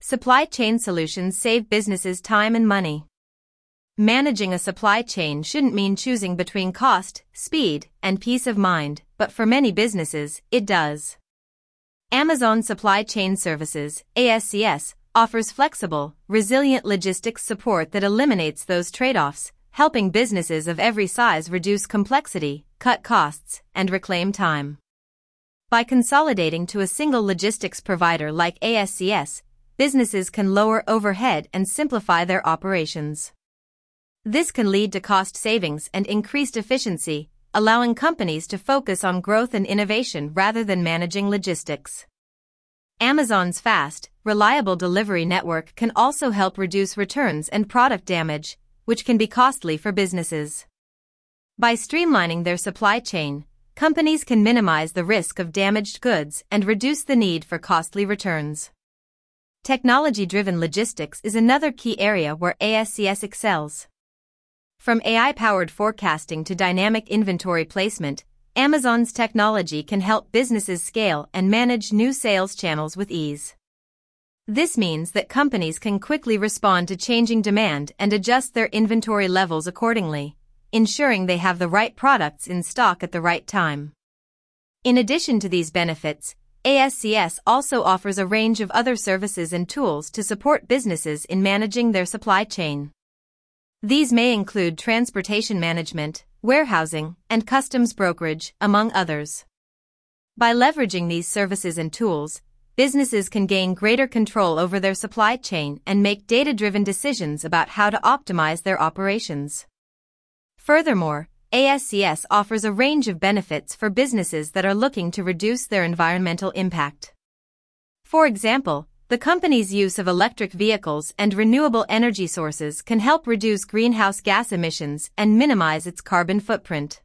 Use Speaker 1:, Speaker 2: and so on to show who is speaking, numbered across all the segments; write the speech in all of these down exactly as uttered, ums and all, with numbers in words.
Speaker 1: Supply chain solutions save businesses time and money. Managing a supply chain shouldn't mean choosing between cost, speed, and peace of mind, but for many businesses, it does. Amazon Supply Chain Services, A S C S, offers flexible, resilient logistics support that eliminates those trade-offs, helping businesses of every size reduce complexity, cut costs, and reclaim time. By consolidating to a single logistics provider like A S C S, businesses can lower overhead and simplify their operations. This can lead to cost savings and increased efficiency, allowing companies to focus on growth and innovation rather than managing logistics. Amazon's fast, reliable delivery network can also help reduce returns and product damage, which can be costly for businesses. By streamlining their supply chain, companies can minimize the risk of damaged goods and reduce the need for costly returns. Technology-driven logistics is another key area where A S C S excels. From A I-powered forecasting to dynamic inventory placement, Amazon's technology can help businesses scale and manage new sales channels with ease. This means that companies can quickly respond to changing demand and adjust their inventory levels accordingly, ensuring they have the right products in stock at the right time. In addition to these benefits, A S C S also offers a range of other services and tools to support businesses in managing their supply chain. These may include transportation management, warehousing, and customs brokerage, among others. By leveraging these services and tools, businesses can gain greater control over their supply chain and make data-driven decisions about how to optimize their operations. Furthermore, A S C S offers a range of benefits for businesses that are looking to reduce their environmental impact. For example, the company's use of electric vehicles and renewable energy sources can help reduce greenhouse gas emissions and minimize its carbon footprint.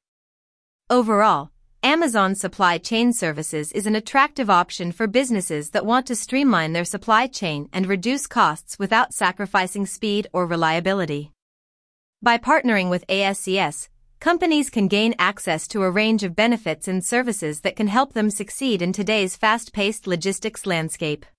Speaker 1: Overall, Amazon Supply Chain Services is an attractive option for businesses that want to streamline their supply chain and reduce costs without sacrificing speed or reliability. By partnering with A S C S, companies can gain access to a range of benefits and services that can help them succeed in today's fast-paced logistics landscape.